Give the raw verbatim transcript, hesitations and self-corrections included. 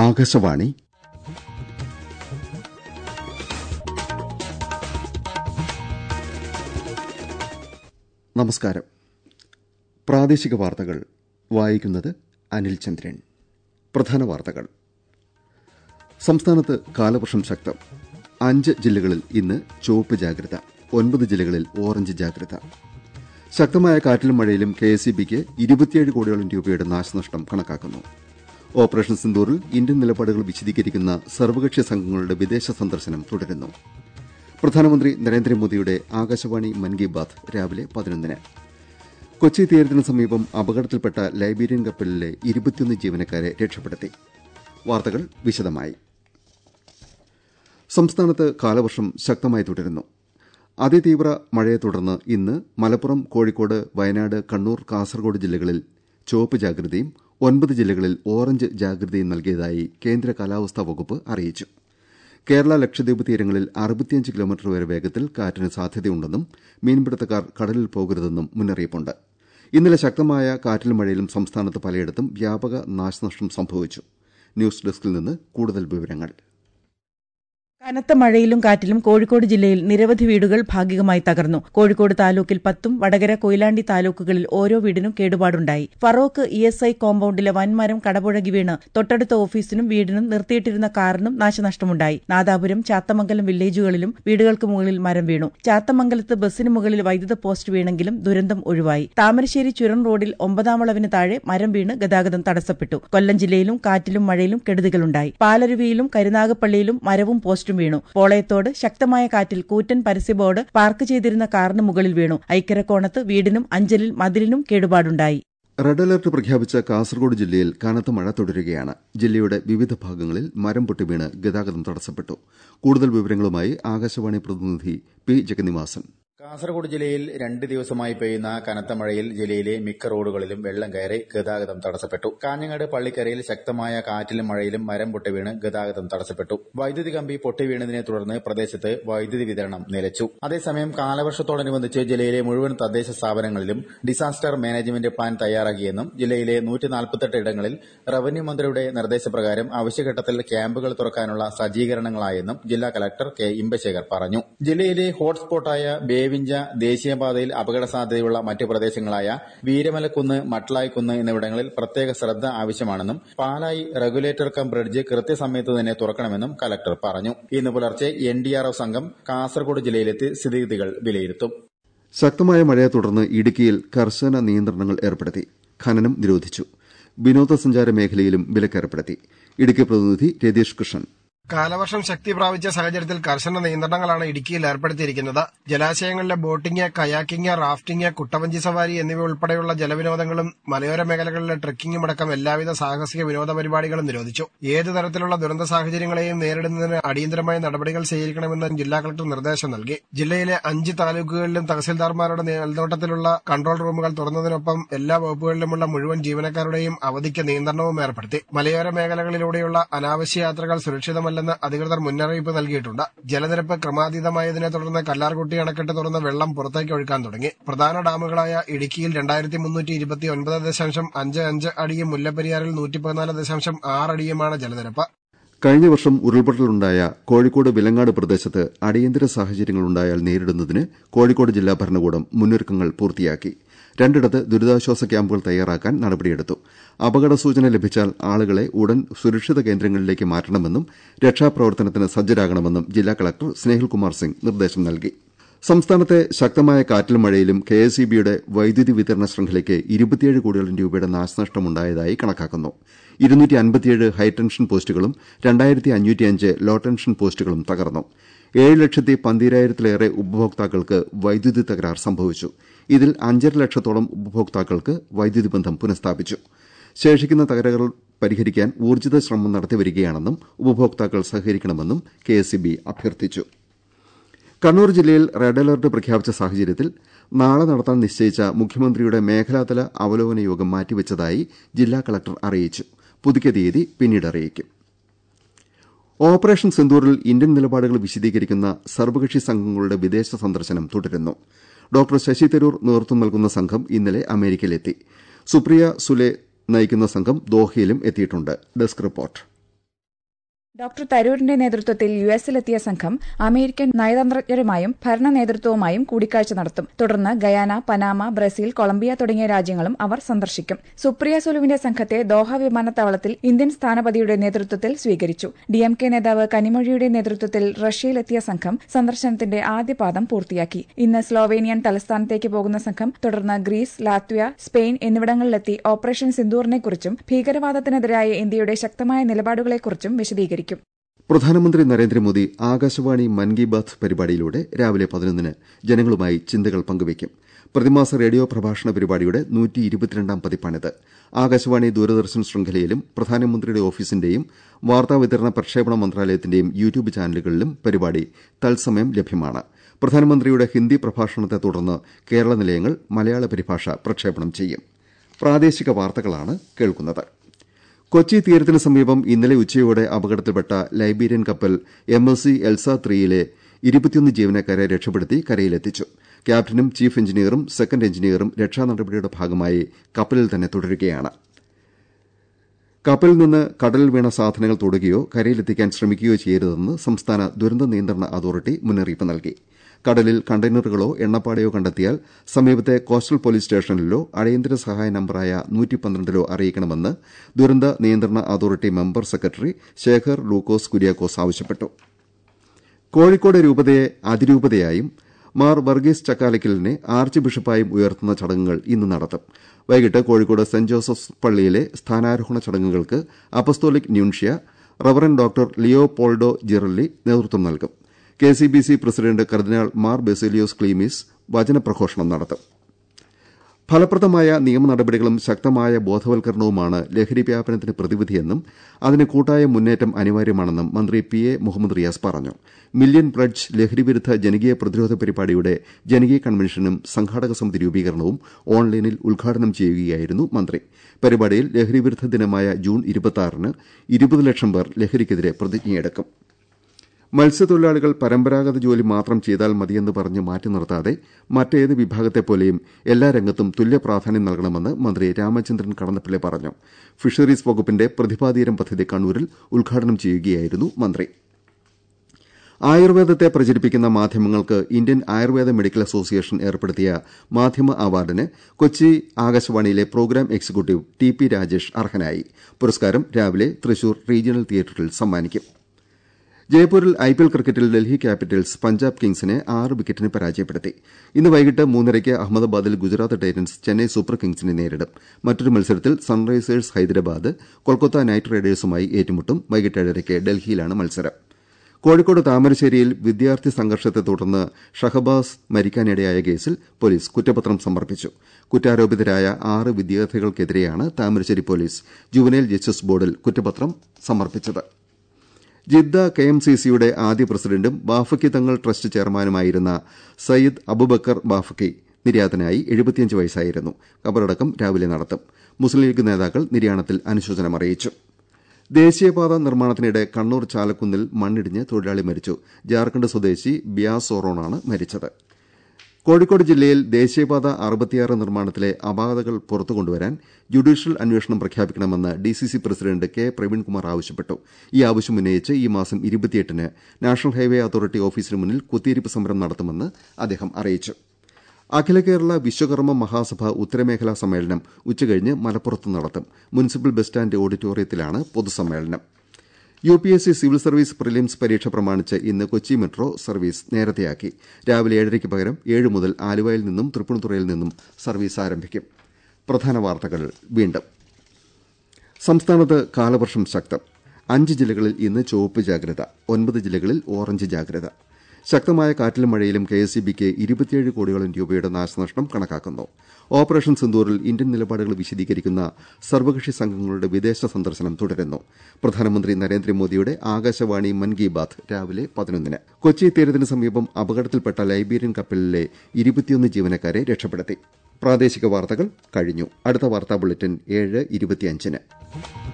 ആകാശവാണി. നമസ്കാരം. പ്രാദേശിക വാർത്തകൾ വായിക്കുന്നത് അനിൽ ചന്ദ്രൻ. പ്രധാന വാർത്തകൾ. സംസ്ഥാനത്ത് കാലവർഷം ശക്തം. അഞ്ച് ജില്ലകളിൽ ഇന്ന് ചുവപ്പ് ജാഗ്രത. ഒൻപത് ജില്ലകളിൽ ഓറഞ്ച് ജാഗ്രത. ശക്തമായ കാറ്റിലും മഴയിലും കെ എസ് ഇ ബിക്ക് ഇരുപത്തിയേഴ് കോടിയോളം രൂപയുടെ നാശനഷ്ടം കണക്കാക്കുന്നു. ഓപ്പറേഷൻ സിന്ദൂറിൽ ഇന്ത്യൻ നിലപാടുകൾ വിശദീകരിക്കുന്ന സർവകക്ഷി സംഘങ്ങളുടെ വിദേശ സന്ദർശനം തുടരുന്നു. പ്രധാനമന്ത്രി നരേന്ദ്രമോദിയുടെ ആകാശവാണി മൻ കി ബാത് രാവിലെ പതിനൊന്നിന്. കൊച്ചി തീരത്തിന് സമീപം അപകടത്തിൽപ്പെട്ട ലൈബീരിയൻ കപ്പലിലെ ഇരുപത്തിയൊന്ന് ജീവനക്കാരെ രക്ഷപ്പെടുത്തി. വാർത്തകൾ വിശദമായി. സംസ്ഥാനത്ത് കാലവർഷം ശക്തമായി തുടരുന്നു. അതിതീവ്ര മഴയെ തുടർന്ന് ഇന്ന് മലപ്പുറം, കോഴിക്കോട്, വയനാട്, കണ്ണൂർ, കാസർകോട് ജില്ലകളിൽ ചുവപ്പ് ജാഗ്രതയും ഒൻപത് ജില്ലകളിൽ ഓറഞ്ച് ജാഗ്രതയും നൽകിയതായി കേന്ദ്ര കാലാവസ്ഥാ വകുപ്പ് അറിയിച്ചു. കേരള ലക്ഷദ്വീപ് തീരങ്ങളിൽ അറുപത്തിയഞ്ച് കിലോമീറ്റർ വരെ വേഗത്തിൽ കാറ്റിന് സാധ്യതയുണ്ടെന്നും മീൻപിടുത്തക്കാർ കടലിൽ പോകരുതെന്നും മുന്നറിയിപ്പുണ്ട്. ഇന്നലെ ശക്തമായ കാറ്റിലും മഴയിലും സംസ്ഥാനത്ത് പലയിടത്തും വ്യാപക നാശനഷ്ടം സംഭവിച്ചു. ന്യൂസ് ഡെസ്കിൽ നിന്ന് കൂടുതൽ വിവരങ്ങൾ. കനത്ത മഴയിലും കാറ്റിലും കോഴിക്കോട് ജില്ലയിൽ നിരവധി വീടുകൾ ഭാഗികമായി തകർന്നു. കോഴിക്കോട് താലൂക്കിൽ പത്തും വടകര, കൊയിലാണ്ടി താലൂക്കുകളിൽ ഓരോ വീടിനും കേടുപാടുണ്ടായി. ഫറോക്ക് ഇ എസ് ഐ കോമ്പൌണ്ടിലെ വൻമരം കടപുഴകി വീണ് തൊട്ടടുത്ത ഓഫീസിനും വീടിനും നിർത്തിയിട്ടിരുന്ന കാറിനും നാശനഷ്ടമുണ്ടായി. നാദാപുരം, ചാത്തമംഗലം വില്ലേജുകളിലും വീടുകൾക്ക് മുകളിൽ മരം വീണു. ചാത്തമംഗലത്ത് ബസിന് മുകളിൽ വൈദ്യുത പോസ്റ്റ് വീണെങ്കിലും ദുരന്തം ഒഴിവായി. താമരശ്ശേരി ചുരം റോഡിൽ ഒമ്പതാം വളവിന് താഴെ മരം വീണ് ഗതാഗതം തടസ്സപ്പെട്ടു. കൊല്ലം ജില്ലയിലും കാറ്റിലും മഴയിലും കെടുതികളുണ്ടായി. പാലരുവിയിലും കരുനാഗപ്പള്ളിയിലും മരവും പോസ്റ്റും വീണു. പോളയത്തോട് ശക്തമായ കാറ്റിൽ കൂറ്റൻ പരസ്യ ബോർഡ് പാർക്ക് ചെയ്തിരുന്ന കാറിന് മുകളിൽ വീണു. ഐക്കരക്കോണത്ത് വീടിനും അഞ്ചലിൽ മതിലിനും കേടുപാടുണ്ടായി. റെഡ് അലർട്ട് പ്രഖ്യാപിച്ച കാസർകോട് ജില്ലയിൽ കനത്ത മഴ തുടരുകയാണ്. ജില്ലയുടെ വിവിധ ഭാഗങ്ങളിൽ മരം പൊട്ടി വീണ് ഗതാഗതം തടസ്സപ്പെട്ടു. കൂടുതൽ വിവരങ്ങളുമായി ആകാശവാണി പ്രതിനിധി പി ജഗന്നിവാസൻ. കാസർഗോഡ് ജില്ലയിൽ രണ്ട് ദിവസമായി പെയ്യുന്ന കനത്ത മഴയിൽ ജില്ലയിലെ മിക്ക റോഡുകളിലും വെള്ളം കയറി ഗതാഗതം തടസ്സപ്പെട്ടു. കാഞ്ഞങ്ങാട് പള്ളിക്കരയിൽ ശക്തമായ കാറ്റിലും മഴയിലും മരം പൊട്ടി വീണ് ഗതാഗതം തടസ്സപ്പെട്ടു. വൈദ്യുതി കമ്പി പൊട്ടി വീണതിനെ തുടർന്ന് പ്രദേശത്ത് വൈദ്യുതി വിതരണം നിലച്ചു. അതേസമയം കാലവർഷത്തോടനുബന്ധിച്ച് ജില്ലയിലെ മുഴുവൻ തദ്ദേശ സ്ഥാപനങ്ങളിലും ഡിസാസ്റ്റർ മാനേജ്മെന്റ് പ്ലാൻ തയ്യാറാക്കിയെന്നും ജില്ലയിലെ നൂറ്റി നാൽപ്പത്തെട്ട് ഇടങ്ങളിൽ റവന്യൂ മന്ത്രിയുടെ നിർദ്ദേശപ്രകാരം അവശ്യഘട്ടത്തിൽ ക്യാമ്പുകൾ തുറക്കാനുള്ള സജ്ജീകരണങ്ങളായെന്നും ജില്ലാ കലക്ടർ കെ ഇമ്പശേഖർ പറഞ്ഞു. ജില്ലയിലെ ഹോട്ട്സ്പോട്ടായ ബേവിഞ്ച ദേശീയപാതയിൽ അപകട സാധ്യതയുള്ള മറ്റ് പ്രദേശങ്ങളായ വീരമലക്കുന്ന്, മട്ട്ലായ്ക്കുന്ന് എന്നിവിടങ്ങളിൽ പ്രത്യേക ശ്രദ്ധ ആവശ്യമാണെന്നും പാലായി റെഗുലേറ്റർ കം ബ്രിഡ്ജ് കൃത്യസമയത്ത് തന്നെ തുറക്കണമെന്നും കലക്ടർ പറഞ്ഞു. ഇന്ന് പുലർച്ചെ എൻ ഡി ആർ എഫ് സംഘം കാസർകോട് ജില്ലയിലെത്തി സ്ഥിതിഗതികൾ വിലയിരുത്തും. ശക്തമായ മഴയെ തുടർന്ന് ഇടുക്കിയിൽ കർശന നിയന്ത്രണങ്ങൾ ഏർപ്പെടുത്തി. ഖനനം നിരോധിച്ചു. വിനോദസഞ്ചാര മേഖലയിലും വിലക്കേർപ്പെടുത്തി. ഇടുക്കി പ്രതിനിധി രതീഷ് കൃഷ്ണൻ. കാലവർഷം ശക്തി പ്രാപിച്ച സാഹചര്യത്തിൽ കർശന നിയന്ത്രണങ്ങളാണ് ഇടുക്കിയിൽ ഏർപ്പെടുത്തിയിരിക്കുന്നത്. ജലാശയങ്ങളിലെ ബോട്ടിംഗ്, കയാക്കിംഗ്, റാഫ്റ്റിംഗ്, കുട്ടവഞ്ചി സവാരി എന്നിവ ഉൾപ്പെടെയുള്ള ജലവിനോദങ്ങളും മലയോര മേഖലകളിലെ ട്രെക്കിംഗും അടക്കം എല്ലാവിധ സാഹസിക വിനോദ പരിപാടികളും നിരോധിച്ചു. ഏതു തരത്തിലുള്ള ദുരന്ത സാഹചര്യങ്ങളെയും നേരിടുന്നതിന് അടിയന്തരമായ നടപടികൾ സ്വീകരിക്കണമെന്ന് ജില്ലാ കളക്ടർ നിർദ്ദേശം നൽകി. ജില്ലയിലെ അഞ്ച് താലൂക്കുകളിലും തഹസിൽദാർമാരുടെ മേൽനോട്ടത്തിലുള്ള കൺട്രോൾ റൂമുകൾ തുറന്നതിനൊപ്പം എല്ലാ വകുപ്പുകളിലുമുള്ള മുഴുവൻ ജീവനക്കാരുടെയും അവധിക്ക് നിയന്ത്രണവും ഏർപ്പെടുത്തി. മലയോര മേഖലകളിലൂടെയുള്ള അനാവശ്യ യാത്രകൾ സുരക്ഷിതമല്ല അധികൃതർ മുന്നറിയിപ്പ് നൽകിയിട്ടുണ്ട്. ജലനിരപ്പ് ക്രമാതീതമായതിനെ തുടർന്ന് കല്ലാർകുട്ടി അണക്കെട്ട് തുറന്ന് വെള്ളം പുറത്തേക്ക് ഒഴുക്കാൻ തുടങ്ങി. പ്രധാന ഡാമുകളായ ഇടുക്കിയിൽ രണ്ടായിരത്തി മുന്നൂറ്റി ഇരുപത്തി ഒൻപത് ദശാംശം അഞ്ച് അഞ്ച് അടിയും മുല്ലപ്പെരിയാറിൽ നൂറ്റി പതിനാല് ദശാംശം ആറ് അടിയുമാണ് ജലനിരപ്പ്. കഴിഞ്ഞ വർഷം ഉരുൾപൊട്ടലുണ്ടായ കോഴിക്കോട് വിലങ്ങാട് പ്രദേശത്ത് അടിയന്തര സാഹചര്യങ്ങളുണ്ടായാൽ നേരിടുന്നതിന് കോഴിക്കോട് ജില്ലാ ഭരണകൂടം മുന്നൊരുക്കങ്ങൾ പൂർത്തിയാക്കി. രണ്ടിടത്ത് ദുരിതാശ്വാസ ക്യാമ്പുകൾ തയ്യാറാക്കാൻ നടപടിയെടുത്തു. അപകട സൂചന ലഭിച്ചാൽ ആളുകളെ ഉടൻ സുരക്ഷിത കേന്ദ്രങ്ങളിലേക്ക് മാറ്റണമെന്നും രക്ഷാപ്രവർത്തനത്തിന് സജ്ജരാകണമെന്നും ജില്ലാ കളക്ടർ സ്നേഹിൽകുമാർ സിംഗ് നിർദ്ദേശം നൽകി. സംസ്ഥാനത്തെ ശക്തമായ കാറ്റിലും മഴയിലും കെ എസ് ഇ ബിയുടെ വൈദ്യുതി വിതരണ ശൃംഖലയ്ക്ക് ഇരുപത്തിയേഴ് കോടിയോളം രൂപയുടെ നാശനഷ്ടമുണ്ടായതായി കണക്കാക്കുന്നു. ഇരുന്നൂറ്റി അൻപത്തിയേഴ് ഹൈടെൻഷൻ പോസ്റ്റുകളും രണ്ടായിരത്തി അഞ്ഞൂറ്റിയഞ്ച് ലോ ടെൻഷൻ പോസ്റ്റുകളും തകർന്നു. ഏഴ് ലക്ഷത്തി പന്തീരായിരത്തിലേറെ ഉപഭോക്താക്കൾക്ക് വൈദ്യുതി തകരാർ സംഭവിച്ചു. ഇതിൽ അഞ്ചര ലക്ഷത്തോളം ഉപഭോക്താക്കൾക്ക് വൈദ്യുതി ബന്ധം പുനഃസ്ഥാപിച്ചു. ശേഷിക്കുന്ന തകരാറുകൾ പരിഹരിക്കാൻ ഊർജ്ജിത ശ്രമം നടത്തിവരികയാണെന്നും ഉപഭോക്താക്കൾ സഹകരിക്കണമെന്നും കെ എസ് ഇ ബി അഭ്യർത്ഥിച്ചു. കണ്ണൂർ ജില്ലയിൽ റെഡ് അലർട്ട് പ്രഖ്യാപിച്ച സാഹചര്യത്തിൽ നാളെ നടത്താൻ നിശ്ചയിച്ച മുഖ്യമന്ത്രിയുടെ മേഖലാതല അവലോകന യോഗം മാറ്റിവെച്ചതായി ജില്ലാ കളക്ടർ അറിയിച്ചു. പുതുക്കിയ തീയതി പിന്നീട് അറിയിക്കും. ഓപ്പറേഷൻ സിന്ദൂറിൽ ഇന്ത്യൻ നിലപാടുകൾ വിശദീകരിക്കുന്ന സർവകക്ഷി സംഘങ്ങളുടെ വിദേശ സന്ദർശനം തുടരുന്നു. ഡോക്ടർ ശശി തരൂർ നേതൃത്വം നൽകുന്ന സംഘം ഇന്നലെ അമേരിക്കയിലെത്തി. സുപ്രിയ സുലെ നയിക്കുന്ന സംഘം ദോഹയിലും എത്തിയിട്ടുണ്ട്. Desk report. ഡോക്ടർ തരൂരിന്റെ നേതൃത്വത്തിൽ യു എസിലെത്തിയ സംഘം അമേരിക്കൻ നയതന്ത്രജ്ഞരുമായും ഭരണ നേതൃത്വവുമായും കൂടിക്കാഴ്ച നടത്തും. തുടർന്ന് ഗയാന, പനാമ, ബ്രസീൽ, കൊളംബിയ തുടങ്ങിയ രാജ്യങ്ങളും അവർ സന്ദർശിക്കും. സുപ്രിയ സുലുവിന്റെ സംഘത്തെ ദോഹ വിമാനത്താവളത്തിൽ ഇന്ത്യൻ സ്ഥാനപതിയുടെ നേതൃത്വത്തിൽ സ്വീകരിച്ചു. ഡി എം കെ നേതാവ് കനിമൊഴിയുടെ നേതൃത്വത്തിൽ റഷ്യയിലെത്തിയ സംഘം സന്ദർശനത്തിന്റെ ആദ്യപാദം പൂർത്തിയാക്കി. ഇന്ന് സ്ലോവേനിയൻ തലസ്ഥാനത്തേക്ക് പോകുന്ന സംഘം തുടർന്ന് ഗ്രീസ്, ലാത്വിയ, സ്പെയിൻ എന്നിവിടങ്ങളിലെത്തി ഓപ്പറേഷൻ സിന്ദൂറിനെക്കുറിച്ചും ഭീകരവാദത്തിനെതിരായ ഇന്ത്യയുടെ ശക്തമായ നിലപാടുകളെക്കുറിച്ചും വിശദീകരിക്കും. പ്രധാനമന്ത്രി നരേന്ദ്രമോദി ആകാശവാണി മൻ കി ബാത്ത് പരിപാടിയിലൂടെ രാവിലെ പതിനൊന്നിന് ജനങ്ങളുമായി ചിന്തകൾ പങ്കുവയ്ക്കും. പ്രതിമാസ റേഡിയോ പ്രഭാഷണ പരിപാടിയുടെ നൂറ്റി ഇരുപത്തിരണ്ടാം പതിപ്പാണിത്. ആകാശവാണി ദൂരദർശൻ ശൃംഖലയിലും പ്രധാനമന്ത്രിയുടെ ഓഫീസിന്റെയും വാർത്താവിതരണ പ്രക്ഷേപണ മന്ത്രാലയത്തിന്റെയും യൂട്യൂബ് ചാനലുകളിലും പരിപാടി തത്സമയം ലഭ്യമാണ്. പ്രധാനമന്ത്രിയുടെ ഹിന്ദി പ്രഭാഷണത്തെ തുടർന്ന് കേരള നിലയങ്ങൾ മലയാള പരിഭാഷ പ്രക്ഷേപണം ചെയ്യും. പ്രാദേശിക വാർത്തകളാണ് കേൾക്കുന്നത്. കൊച്ചി തീരത്തിന് സമീപം ഇന്നലെ ഉച്ചയോടെ അപകടത്തിൽപ്പെട്ട ലൈബീരിയൻ കപ്പൽ എം എസ് സി എൽസ ത്രീയിലെ ഇരുപത്തിയൊന്ന് ജീവനക്കാരെ രക്ഷപ്പെടുത്തി കരയിലെത്തിച്ചു. ക്യാപ്റ്റനും ചീഫ് എഞ്ചിനീയറും സെക്കൻഡ് എഞ്ചിനീയറും രക്ഷാനടപടിയുടെ ഭാഗമായി കപ്പലിൽ തന്നെ തുടരുകയാണ്. കപ്പലിൽ നിന്ന് കടലിൽ വീണ സാധനങ്ങൾ തൊടുകയോ കരയിലെത്തിക്കാൻ ശ്രമിക്കുകയോ ചെയ്യരുതെന്ന് സംസ്ഥാന ദുരന്ത നിയന്ത്രണ അതോറിറ്റി മുന്നറിയിപ്പ് നൽകി. കടലിൽ കണ്ടെയ്നറുകളോ എണ്ണപ്പാടയോ കണ്ടെത്തിയാൽ സമീപത്തെ കോസ്റ്റൽ പോലീസ് സ്റ്റേഷനിലോ അടിയന്തര സഹായ നമ്പറായ നൂറ്റി പന്ത്രണ്ടിലോ അറിയിക്കണമെന്ന് ദുരന്ത നിയന്ത്രണ authority member secretary Shekhar Lukose Kuriakose ആവശ്യപ്പെട്ടു. കോഴിക്കോട് രൂപതയെ അതിരൂപതയായും മാർ വർഗീസ് ചക്കാലക്കലിനെ ആർച്ച് ബിഷപ്പായും ഉയർത്തുന്ന ചടങ്ങുകൾ ഇന്ന് നടത്തും. വൈകിട്ട് കോഴിക്കോട് സെന്റ് ജോസഫ്സ് പള്ളിയിലെ സ്ഥാനാരോഹണ ചടങ്ങുകൾക്ക് apostolic nuncio reverend doctor Leopoldo Girelli നേതൃത്വം നൽകും. K C B C president cardinal Mar Baselios Cleemis വചനപ്രഘോഷണം നടത്തും. ഫലപ്രദമായ നിയമ നടപടികളും ശക്തമായ ബോധവൽക്കരണവുമാണ് ലഹരി വ്യാപനത്തിന് പ്രതിവിധിയെന്നും അതിന് കൂട്ടായ മുന്നേറ്റം അനിവാര്യമാണെന്നും മന്ത്രി പി എ മുഹമ്മദ് റിയാസ് പറഞ്ഞു. മില്യൺ പ്ലഡ്ജ് ലഹരിവിരുദ്ധ ജനകീയ പ്രതിരോധ പരിപാടിയുടെ ജനകീയ കൺവെൻഷനും സംഘാടക സമിതി രൂപീകരണവും ഓൺലൈനിൽ ഉദ്ഘാടനം ചെയ്യുകയായിരുന്നു മന്ത്രി. പരിപാടിയിൽ ലഹരിവിരുദ്ധ ദിനമായ ജൂൺ ഇരുപത്തിയാറിന് ഇരുപത് ലക്ഷം പേർ ലഹരിക്കെതിരെ പ്രതിജ്ഞയെടുക്കും. മത്സ്യത്തൊഴിലാളികൾ പരമ്പരാഗത ജോലി മാത്രം ചെയ്താൽ മതിയെന്ന് പറഞ്ഞ് മാറ്റി നിർത്താതെ മറ്റേത് വിഭാഗത്തെപ്പോലെയും എല്ലാ രംഗത്തും തുല്യ പ്രാധാന്യം നൽകണമെന്ന് മന്ത്രി രാമചന്ദ്രൻ കടന്നപ്പള്ളി പറഞ്ഞു. ഫിഷറീസ് വകുപ്പിന്റെ പ്രതിഭാതീരം പദ്ധതി കണ്ണൂരിൽ ഉദ്ഘാടനം ചെയ്യുകയായിരുന്നു മന്ത്രി. ആയുർവേദത്തെ പ്രചരിപ്പിക്കുന്ന മാധ്യമങ്ങൾക്ക് ഇന്ത്യൻ ആയുർവേദ മെഡിക്കൽ അസോസിയേഷൻ ഏർപ്പെടുത്തിയ മാധ്യമ അവാർഡിന് കൊച്ചി ആകാശവാണിയിലെ programme executive T P Rajesh അർഹനായി. പുരസ്കാരം രാവിലെ തൃശൂർ റീജിയണൽ തിയേറ്ററിൽ സമ്മാനിക്കും. ജയ്പൂരിൽ ഐ പി എൽ ക്രിക്കറ്റിൽ ഡൽഹി ക്യാപിറ്റൽസ് പഞ്ചാബ് കിങ്സിനെ ആറ് വിക്കറ്റിന് പരാജയപ്പെടുത്തി. ഇന്ന് വൈകിട്ട് മൂന്നരയ്ക്ക് അഹമ്മദാബാദിൽ ഗുജറാത്ത് ടൈറ്റൻസ് ചെന്നൈ സൂപ്പർ കിങ്സിനെ നേരിടും. മറ്റൊരു മത്സരത്തിൽ സൺറൈസേഴ്സ് ഹൈദരാബാദ് കൊൽക്കത്ത നൈറ്റ് റൈഡേഴ്സുമായി ഏറ്റുമുട്ടും. വൈകിട്ട് ഏഴരയ്ക്ക് ഡൽഹിയിലാണ് മത്സരം. കോഴിക്കോട് താമരശ്ശേരിയിൽ വിദ്യാർത്ഥി സംഘർഷത്തെ തുടർന്ന് ഷഹബാസ് മരിക്കാനിടയായ കേസിൽ പോലീസ് കുറ്റപത്രം സമർപ്പിച്ചു. കുറ്റാരോപിതരായ ആറ് വിദ്യാർത്ഥികൾക്കെതിരെയാണ് താമരശ്ശേരി പോലീസ് ജുവനൈൽ ജസ്റ്റിസ് ബോർഡിൽ കുറ്റപത്രം സമർപ്പിച്ചത്. ജിദ്ദ കെ എം സി സിയുടെ ആദ്യ പ്രസിഡന്റും ബാഫക്കി തങ്ങൾ ട്രസ്റ്റ് ചെയർമാനുമായിരുന്ന സയ്യിദ് അബുബക്കർ ബാഫക്കി നിര്യാതനായി എഴുപത്തിയഞ്ച് വയസ്സായിരുന്നു. ഖബറടക്കം രാവിലെ നടത്തും. മുസ്ലിം ലീഗ് നേതാക്കൾ നിര്യാണത്തിൽ അനുശോചനമറിയിച്ചു. ദേശീയപാത നിർമ്മാണത്തിനിടെ കണ്ണൂർ ചാലക്കുന്നിൽ മണ്ണിടിഞ്ഞ് തൊഴിലാളി മരിച്ചു. ജാർഖണ്ഡ് സ്വദേശി ബിയാസ് സോറോണാണ് മരിച്ചത്. കോഴിക്കോട് ജില്ലയിൽ ദേശീയപാത അറുപത്തിയാറ് നിർമ്മാണത്തിലെ അപാകതകൾ പുറത്തുകൊണ്ടുവരാൻ ജുഡീഷ്യൽ അന്വേഷണം പ്രഖ്യാപിക്കണമെന്ന് D C C president K പ്രവീൺകുമാർ ആവശ്യപ്പെട്ടു. ഈ ആവശ്യം ഉന്നയിച്ച് ഈ മാസം ഇരുപത്തിയെട്ടിന് നാഷണൽ ഹൈവേ അതോറിറ്റി ഓഫീസിന് മുന്നിൽ കുത്തിയിരിപ്പ് സമരം നടത്തുമെന്ന് അദ്ദേഹം അറിയിച്ചു. അഖില കേരള വിശ്വകർമ്മ മഹാസഭ ഉത്തരമേഖലാ സമ്മേളനം ഉച്ചകഴിഞ്ഞ് മലപ്പുറത്ത് നടത്തും. മുനിസിപ്പൽ ബസ് സ്റ്റാൻഡ് ഓഡിറ്റോറിയത്തിലാണ് പൊതുസമ്മേളനം. U P S C civil service prelims പരീക്ഷ പ്രമാണിച്ച് ഇന്ന് കൊച്ചി മെട്രോ സർവീസ് നേരത്തെയാക്കി. രാവിലെ ഏഴരയ്ക്ക് പകരം ഏഴ് മുതൽ ആലുവയിൽ നിന്നും തൃപ്പൂണിത്തുറയിൽ നിന്നും സർവീസ് ആരംഭിക്കും. പ്രധാന വാർത്തകൾ വീണ്ടും. സംസ്ഥാനത്ത് കാലവർഷം ശക്തം. അഞ്ച് ജില്ലകളിൽ ഇന്ന് ചുവപ്പ് ജാഗ്രത. ഒൻപത് ജില്ലകളിൽ ഓറഞ്ച് ജാഗ്രത. ശക്തമായ കാറ്റിലും മഴയിലും കെ എസ് ഇ ബിക്ക് ഇരുപത്തിയേഴ് കോടിയോളം രൂപയുടെ നാശനഷ്ടം കണക്കാക്കുന്നു. ഓപ്പറേഷൻ സിന്ദൂറിൽ ഇന്ത്യൻ നിലപാടുകൾ വിശദീകരിക്കുന്ന സർവകക്ഷി സംഘങ്ങളുടെ വിദേശ സന്ദർശനം തുടരുന്നു. പ്രധാനമന്ത്രി നരേന്ദ്രമോദിയുടെ ആകാശവാണി മൻ കി ബാത്ത് രാവിലെ പതിനൊന്നിന്. കൊച്ചി തീരത്തിന് സമീപം അപകടത്തിൽപ്പെട്ട ലൈബീരിയൻ കപ്പലിലെ ഇരുപത്തിയൊന്ന് ജീവനക്കാരെ രക്ഷപ്പെടുത്തി. പ്രാദേശിക വാർത്തകൾ കഴിഞ്ഞു. അടുത്ത വാർത്താ ബുള്ളറ്റിൻ ഏഴ് ഇരുപത്തിയഞ്ചിന്.